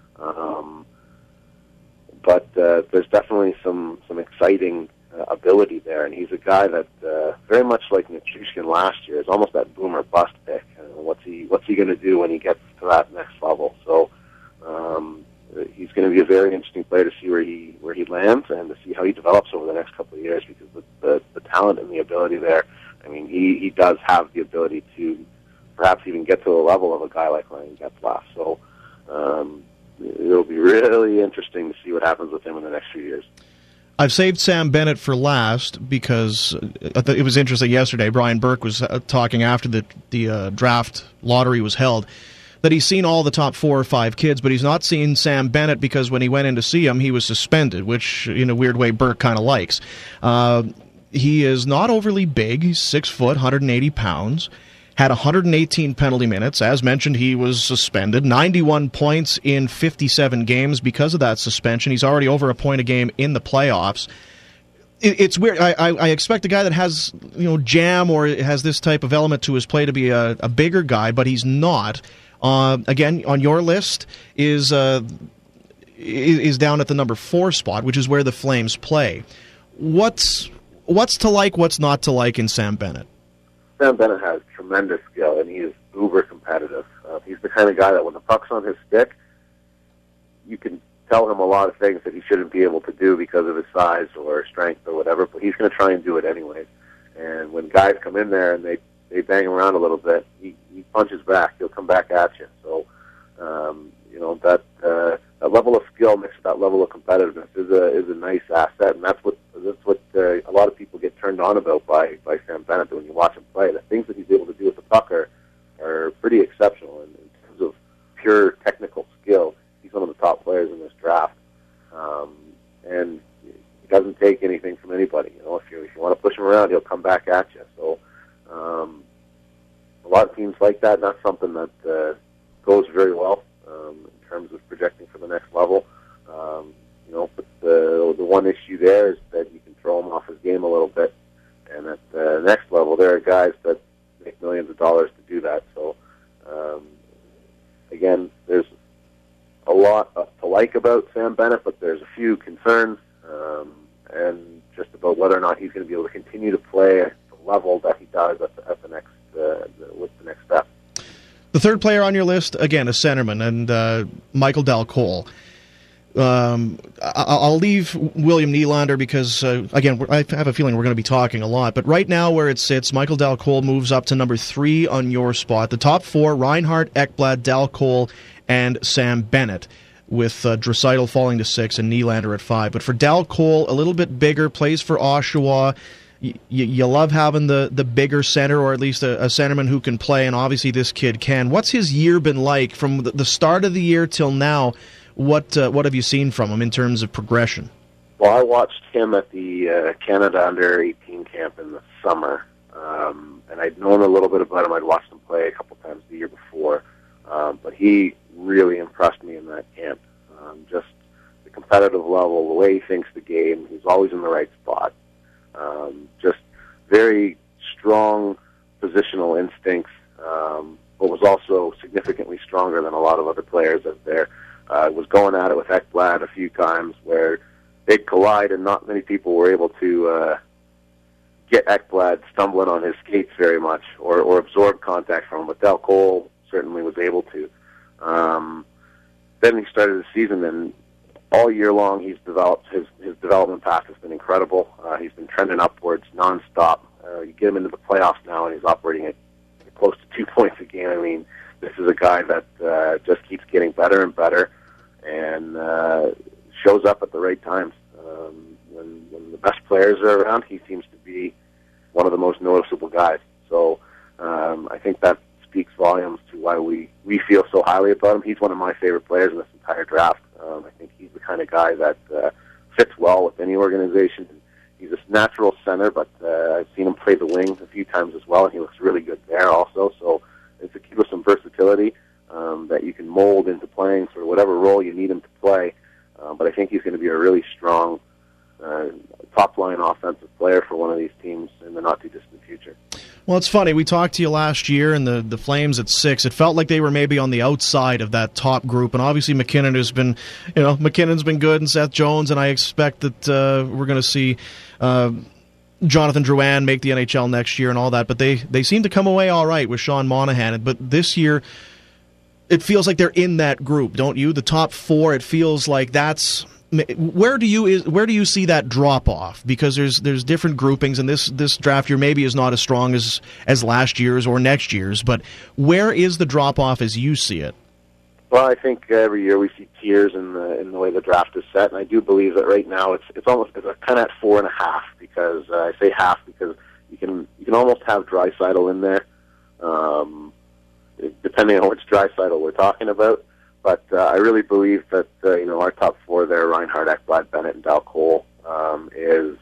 Um, but uh, there's definitely some some exciting uh, ability there, and he's a guy that uh, very much like Nichushkin last year is almost that boom or bust pick. Uh, what's he What's he going to do when he gets to that next level? So um, he's going to be a very interesting player to see where he where he lands and to see how he develops over the next couple of years, because the, the, the talent and the ability there, I mean, he, he does have the ability to perhaps even get to the level of a guy like Ryan Getzlaf. So um, it'll be really interesting to see what happens with him in the next few years. I've saved Sam Bennett for last because it was interesting yesterday. Brian Burke was talking after the, the uh, draft lottery was held, that he's seen all the top four or five kids, but he's not seen Sam Bennett because when he went in to see him, he was suspended, which, in a weird way, Burke kind of likes. Uh, he is not overly big. He's six foot, one hundred eighty pounds, had one hundred eighteen penalty minutes. As mentioned, he was suspended. ninety-one points in fifty-seven games because of that suspension. He's already over a point a game in the playoffs. It's weird. I, I, I expect a guy that has, you know, jam or has this type of element to his play to be a, a bigger guy, but he's not. Uh, again, on your list is, uh, is is down at the number four spot, which is where the Flames play. What's what's to like, what's not to like in Sam Bennett? Sam Bennett has tremendous skill, and he is uber competitive. Uh, he's the kind of guy that when the puck's on his stick, you can tell him a lot of things that he shouldn't be able to do because of his size or strength or whatever, but he's going to try and do it anyways. And when guys come in there and they, they bang around a little bit, he, he punches back. He'll come back at you. So, um, you know, that uh, that level of skill mixed with that level of competitiveness is a is a nice asset, and that's what that's what uh, a lot of people get turned on about by, by Sam Bennett when you watch him play. The things that he's able to do with the puck are, are pretty exceptional in, in terms of pure technical skill. He's one of the top players in this draft, um, and he doesn't take anything from anybody. You know, if you if you want to push him around, he'll come back at you. So, um, a lot of teams like that, and that's something that uh, goes very well um, in terms of projecting for the next level. Um, you know, but the the one issue there is that you can throw him off his game a little bit, and at the next level, there are guys that make millions of dollars to do that. So, um, again, there's a lot to like about Sam Bennett, but there's a few concerns, um, and just about whether or not he's going to be able to continue to play at the level that he does at the, at the next uh, the, with the next step. The third player on your list, again, a centerman, and uh, Michael Dal Colle. Um, I'll leave William Nylander because, uh, again, I have a feeling we're going to be talking a lot. But right now, where it sits, Michael Dal Colle moves up to number three on your spot. The top four, Reinhart, Ekblad, Dal Colle, and Sam Bennett, with uh, Draisaitl falling to six and Nylander at five. But for Dal Colle, a little bit bigger, plays for Oshawa. Y- you love having the, the bigger center, or at least a, a centerman who can play, and obviously this kid can. What's his year been like from the, the start of the year till now? What uh, what have you seen from him in terms of progression? Well, I watched him at the uh, Canada under eighteen camp in the summer, um, and I'd known a little bit about him. I'd watched him play a couple times the year before, um, but he really impressed me in that camp. Um, just the competitive level, the way he thinks the game, he's always in the right spot. Um, just very strong positional instincts, um, but was also significantly stronger than a lot of other players out there. Uh, was going at it with Ekblad a few times where they'd collide, and not many people were able to uh, get Ekblad stumbling on his skates very much or, or absorb contact from him. But Dal Colle certainly was able to. Um, then he started the season, and all year long he's developed. His, his development path has been incredible. Uh, he's been trending upwards nonstop. Uh, you get him into the playoffs now, and he's operating at close to two points a game. I mean, this is a guy that uh, just keeps getting better and better, and uh, shows up at the right times. Um, when, when the best players are around, he seems to be one of the most noticeable guys. So um, I think that speaks volumes to why we, we feel so highly about him. He's one of my favorite players in this entire draft. Um, I think he's the kind of guy that uh, fits well with any organization. He's a natural center, but uh, I've seen him play the wing a few times as well, and he looks really good there also. So it's a kid with some versatility um, that you can mold into playing sort of whatever role you need him to play. Uh, but I think he's going to be a really strong uh, top-line offensive player for one of these teams in the not-too-distant future. Well, it's funny. We talked to you last year, and the, the Flames at six. It felt like they were maybe on the outside of that top group, and obviously McKinnon has been, you know, McKinnon's been good, and Seth Jones, and I expect that uh, we're going to see uh, Jonathan Drouin make the N H L next year and all that. But they they seem to come away all right with Sean Monahan. But this year, it feels like they're in that group, don't you? The top four. It feels like that's. Where do you is where do you see that drop off? Because there's there's different groupings, and this this draft year maybe is not as strong as as last year's or next year's. But where is the drop off as you see it? Well, I think every year we see tiers in the in the way the draft is set, and I do believe that right now it's it's almost it's kind of at four and a half. Because uh, I say half because you can you can almost have Draisaitl in there, um, depending on which Draisaitl we're talking about. But uh, I really believe that uh, you know our top four there, Reinhart, Ekblad, Bennett, and Dal Colle, um, is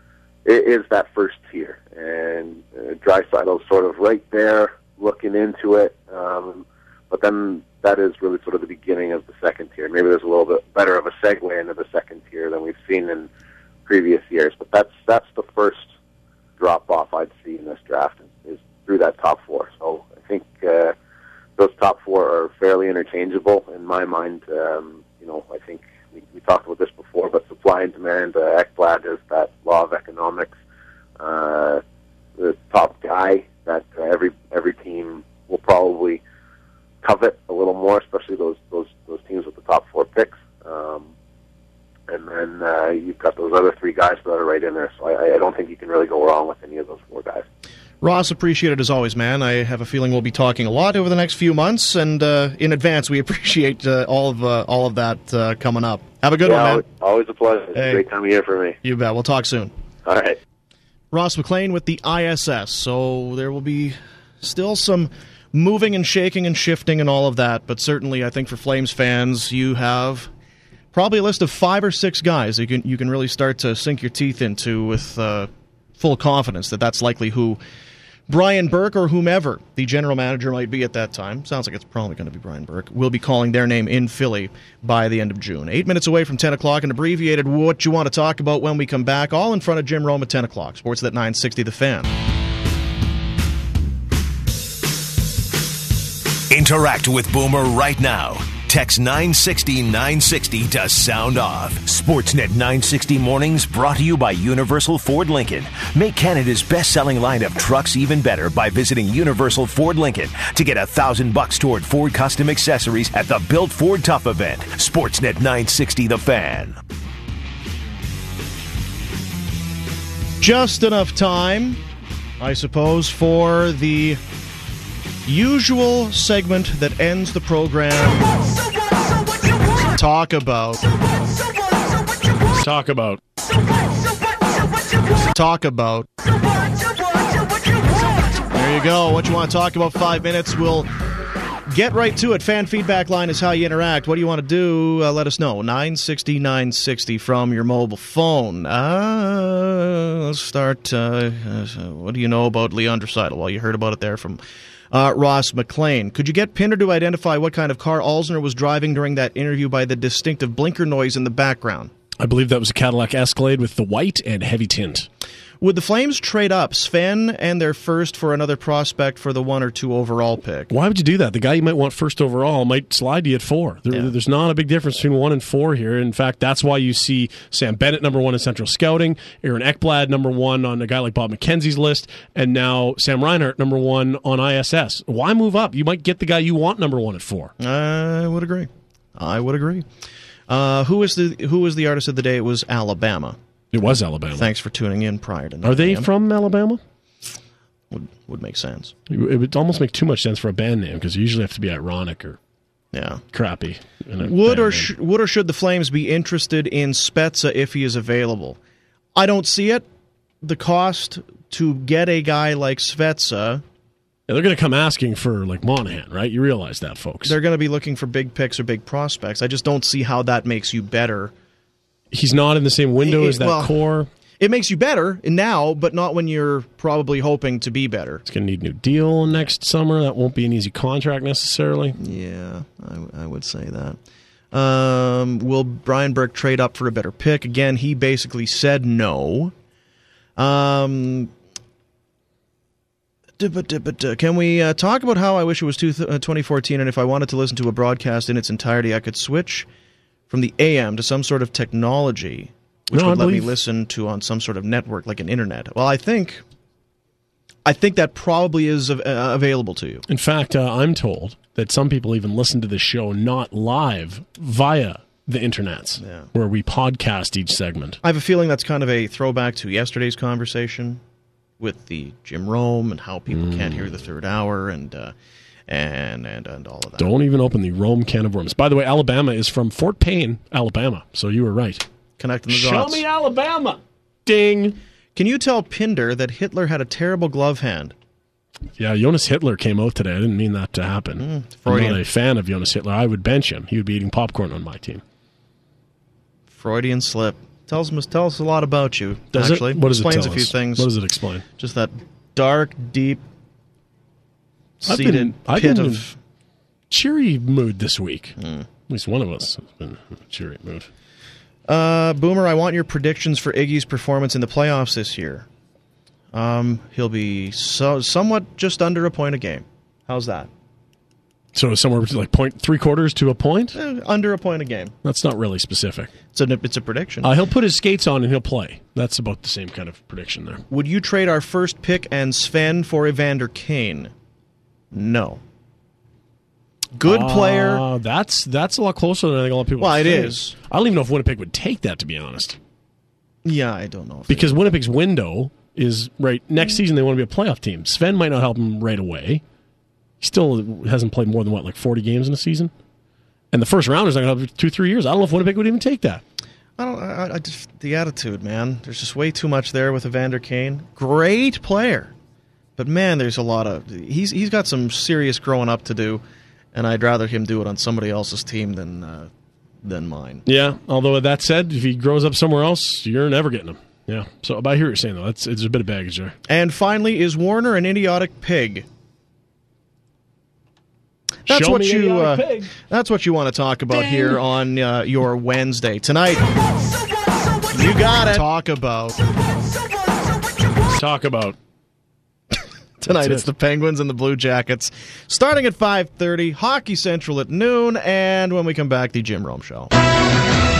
is that first tier, and uh, Draisaitl is sort of right there looking into it. Um, but then that is really sort of the beginning of the second tier. Maybe there's a little bit better of a segue into the second tier than we've seen in previous years. But that's that's the first drop off I'd see in this draft is through that top four. So I think. Uh, those top four are fairly interchangeable in my mind. Um, you know, I think we, we talked about this before, but supply and demand, uh, Ekblad is that law of economics, uh, the top guy that uh, every every team will probably covet a little more, especially those those those teams with the top four picks. Um, and then uh, you've got those other three guys that are right in there. So I, I don't think you can really go wrong with any of those four guys. Ross, appreciate it as always, man. I have a feeling we'll be talking a lot over the next few months, and uh, in advance, we appreciate uh, all of uh, all of that uh, coming up. Have a good yeah, one, man. Always a pleasure. It's hey. a great time of year for me. You bet. We'll talk soon. All right. Ross McLean with the I S S. So there will be still some moving and shaking and shifting and all of that, but certainly I think for Flames fans, you have probably a list of five or six guys you can you can really start to sink your teeth into with uh, full confidence that that's likely who Brian Burke or whomever the general manager might be at that time, sounds like it's probably going to be Brian Burke, will be calling their name in Philly by the end of June. Eight minutes away from ten o'clock, and abbreviated what you want to talk about when we come back, all in front of Jim Rome at ten o'clock. Sportsnet nine sixty, The Fan. Interact with Boomer right now. Text nine sixty nine sixty to sound off. Sportsnet nine sixty Mornings brought to you by Universal Ford Lincoln. Make Canada's best-selling line of trucks even better by visiting Universal Ford Lincoln to get a thousand bucks toward Ford custom accessories at the Built Ford Tough event. Sportsnet nine sixty The Fan. Just enough time, I suppose, for the usual segment that ends the program. Talk about. Talk about. Talk about. There you go. What you want to talk about? Five minutes. We'll get right to it. Fan feedback line is how you interact. What do you want to do? Uh, let us know. nine sixty nine sixty from your mobile phone. Uh, let's start. Uh, uh, what do you know about Leon Draisaitl? Well, you heard about it there from Uh, Ross McLean. Could you get Pinder to identify what kind of car Alzner was driving during that interview by the distinctive blinker noise in the background? I believe that was a Cadillac Escalade with the white and heavy tint. Would the Flames trade up Sven and their first for another prospect for the one or two overall pick? Why would you do that? The guy you might want first overall might slide you at four. There, Yeah. There's not a big difference between one and four here. In fact, that's why you see Sam Bennett number one in Central Scouting, Aaron Ekblad number one on a guy like Bob McKenzie's list, and now Sam Reinhart number one on I S S. Why move up? You might get the guy you want number one at four. I would agree. I would agree. Uh, who is the Who was the artist of the day? It was Alabama. It was Alabama. Thanks for tuning in prior to nine Are they a.m. from Alabama? Would, would make sense. It would almost make too much sense for a band name because you usually have to be ironic or Yeah. crappy. in a Would band or name. sh- would or should the Flames be interested in Spezza if he is available? I don't see it. The cost to get a guy like Spezza, Yeah, they're going to come asking for like Monahan, right? You realize that, folks. they're going to be looking for big picks or big prospects. I just don't see how that makes you better. He's not in the same window It- as that well- core. It makes you better now, but not when you're probably hoping to be better. He's going to need a new deal next summer. That won't be an easy contract necessarily. Yeah, I, I would say that. Um, will Brian Burke trade up for a better pick? Again, he basically said no. Um, can we uh, talk about how I wish it was two, uh, twenty fourteen, and if I wanted to listen to a broadcast in its entirety, I could switch from the A M to some sort of technology which No, would I let me believe- listen to on some sort of network like an internet. Well, I think I think that probably is av- uh, available to you. In fact, uh, I'm told that some people even listen to this show not live via the internets, Yeah. where we podcast each segment. I have a feeling that's kind of a throwback to yesterday's conversation with the Jim Rome and how people Mm. can't hear the third hour and uh, and and and all of that. Don't even open the Rome can of worms. By the way, Alabama is from Fort Payne, Alabama. So you were right. Connecting the Show dots. me Alabama. Ding. Can you tell Pinder that Hitler had a terrible glove hand? Yeah, Jonas Hitler came out today. I didn't mean that to happen. I'm Freudian. not a fan of Jonas Hitler. I would bench him. He would be eating popcorn on my team. Freudian slip. Tells us tell us a lot about you. Does actually, it? What does explains it tell a few us? things. What does it explain? Just that dark, deep, I've seated been- I've pit been of. Cheery mood this week. Hmm. At least one of us has been in a cheery mood. Uh, Boomer, I want your predictions for Iggy's performance in the playoffs this year. Um, he'll be so somewhat just under a point a game. How's that? So somewhere between like point three quarters to a point? Eh, under a point a game. That's not really specific. It's a, it's a prediction. Uh, he'll put his skates on and he'll play. That's about the same kind of prediction there. Would you trade our first pick and Sven for Evander Kane? No. Good uh, player. That's that's a lot closer than I think a lot of people Well, would it say. is. I don't even know if Winnipeg would take that, to be honest. Yeah, I don't know. If Because Winnipeg's window is, right, next season they want to be a playoff team. Sven might not help him right away. He still hasn't played more than, what, like forty games in a season? And the first rounder's not going to have two, three years. I don't know if Winnipeg would even take that. I don't. I, I just the attitude, man. There's just way too much there with Evander Kane. Great player, but man, there's a lot of. He's he's got some serious growing up to do, and I'd rather him do it on somebody else's team than uh, than mine. Yeah, although with that said, if he grows up somewhere else, you're never getting him. Yeah, so but I hear what you're saying, though. That's, it's a bit of baggage there. And finally, is Warner an idiotic pig? That's Show what me you. Uh, idiotic pig. that's what you want to talk about Dang. here on uh, your Wednesday tonight. You got it. Talk about talk about tonight. That's It's it. the Penguins and the Blue Jackets, starting at five thirty. Hockey Central at noon, and when we come back, the Jim Rome Show.